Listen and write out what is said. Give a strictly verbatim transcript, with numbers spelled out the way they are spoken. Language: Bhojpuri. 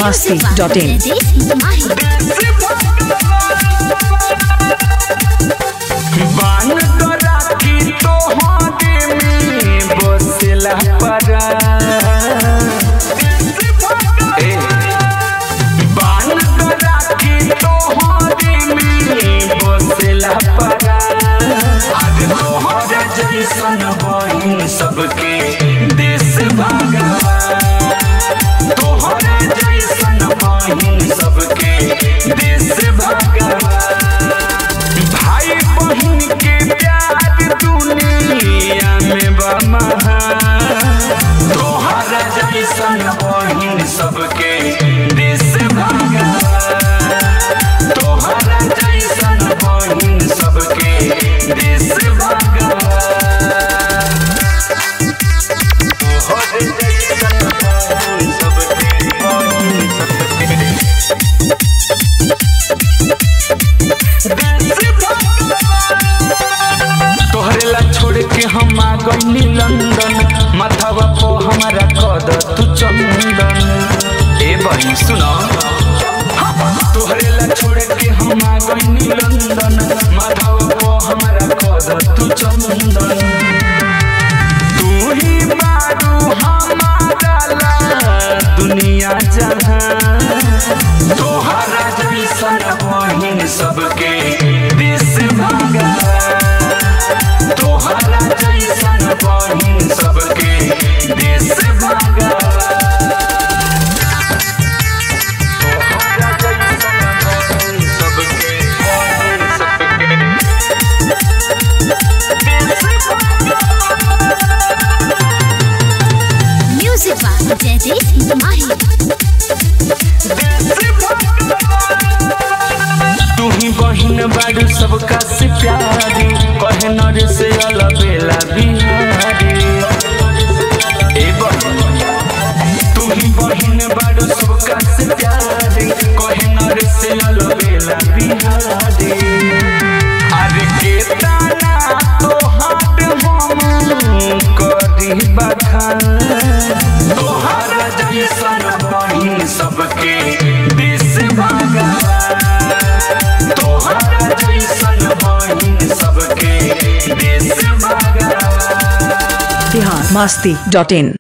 masti dot in. बान तोरा की तोहरे में बसेला परा ए बान तोरा की तोहरे में बसेला परा आज तोहरे जैसन बहिन सबके देश भगवान तोहरे जैसन बहिन सबके देश भगवान भाई बहन के प्यार दुनिया में बा महान तोहरा जैसन बहन सबके देश भगवान तोहरा जैसन बहन सबके देश भगवान तोहरा जैसन बहन सबके बहन सबके तोहरे ला छोड़ के हम आ गइनी लंदन माथावा पो हमारा कद तू चंदन ए बहिन सुनो तोहरे ला छोड़ के हम आ गइनी लंदन माथावा पो हमारा कद तू चंदन तू ही मारू हमारा ला दुनिया जहां तोहरा जैसन बहिन सबके देश भगवान तोहरा जैसन बहिन सबके देश भगवान तोहरा जैसन बहिन सबके बहिन सबके देश भगवान म्यूजिक बाय जयदीप माही तू ही बहिन बारू सबका से प्यारी कहे नर से अलबेला बिहारी ए बहिन तू ही बहिन बारू सबका से प्यारी कहे नर से अलबेला बिहारी अरे के ताना तो हाथ हम करी बखान तोहरा जैसन बहिन सबके देश भगवान तोहरा जैसन बहिन सबके देश भगवान Bihar masti dot in.